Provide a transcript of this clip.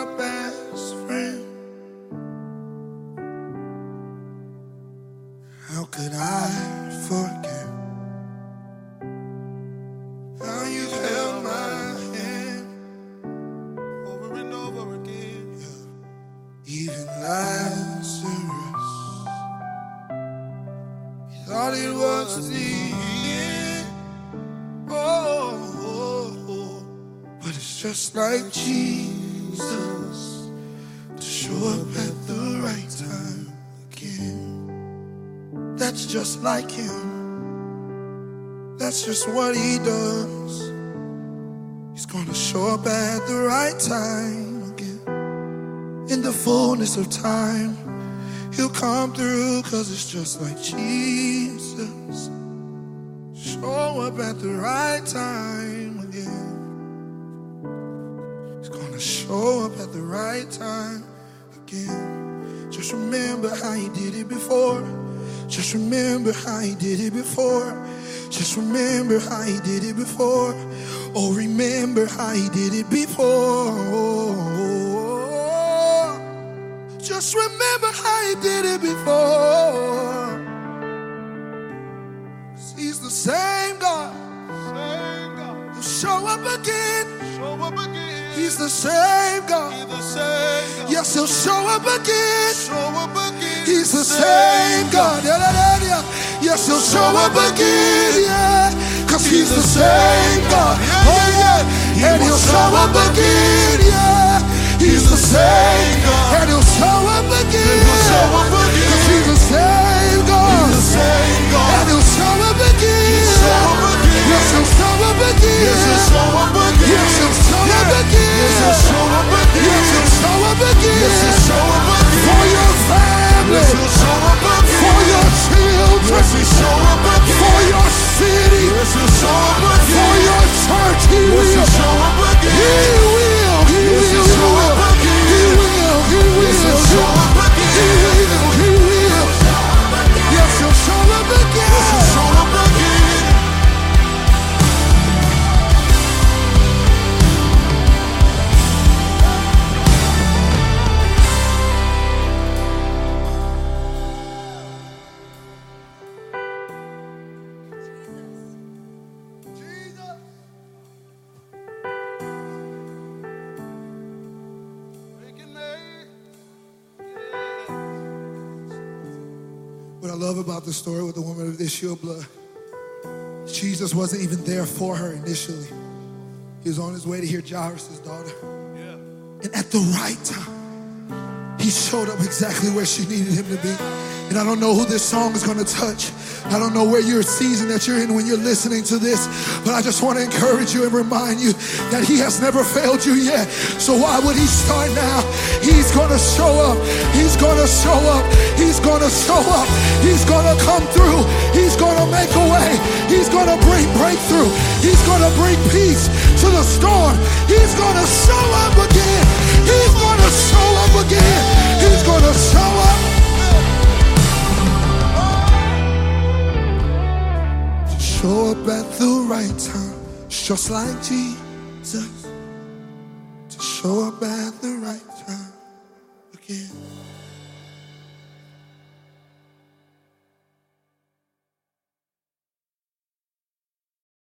my best friend. How could I forget how you held my hand over and over again? Yeah. Even Lazarus, he thought it was the end. Oh, but it's just like Jesus to show up at the right time again. That's just like him. That's just what he does. He's gonna show up at the right time again. In the fullness of time, he'll come through, 'cause it's just like Jesus. Show up at the right time again. He's gonna show up at the right time again. Just remember how he did it before. Just remember how he did it before. Just remember how he did it before. Oh, remember how he did it before. Just remember how he did it before. 'Cause he's the same God. He'll show up again. He's the same God. Yes, he'll show up again. He's the same God. Yes, he'll show up again. Yeah, 'cause he's the same God. Oh yeah, and he'll show up again. Yeah, he's the same God. And he'll show up again. 'Cause he's the same God. And he'll show up again. Yes, he'll show up again. Yes, he'll show up again. Yes, he'll show up again. Yes, he'll show up again. Yes, he'll show up again. Yes, he'll show up again. For your family. Yes, he'll show up again. For your children. Yes, he'll show up again. For your city. Yes, he'll show up again. For your church. He will. Yes, he'll show up again. He will. He will. He will. He will. He will. Yes, he'll show up again. He will. He will. Yes, he'll show up again. Yes, he'll show up again. What I love about the story with the woman of the issue of blood, Jesus wasn't even there for her initially. He was on his way to hear Jairus' daughter. Yeah. And at the right time, he showed up exactly where she needed him to be. And I don't know who this song is going to touch. I don't know where your season that you're in when you're listening to this, but I just want to encourage you and remind you that he has never failed you yet. So why would he start now? He's going to show up. He's going to show up. He's going to show up. He's going to come through. He's going to make a way. He's going to bring breakthrough. He's going to bring peace to the storm. He's going to show up again. He's going to show up again. He's going to show up. Show up at the right time, just like Jesus. To show up at the right time again.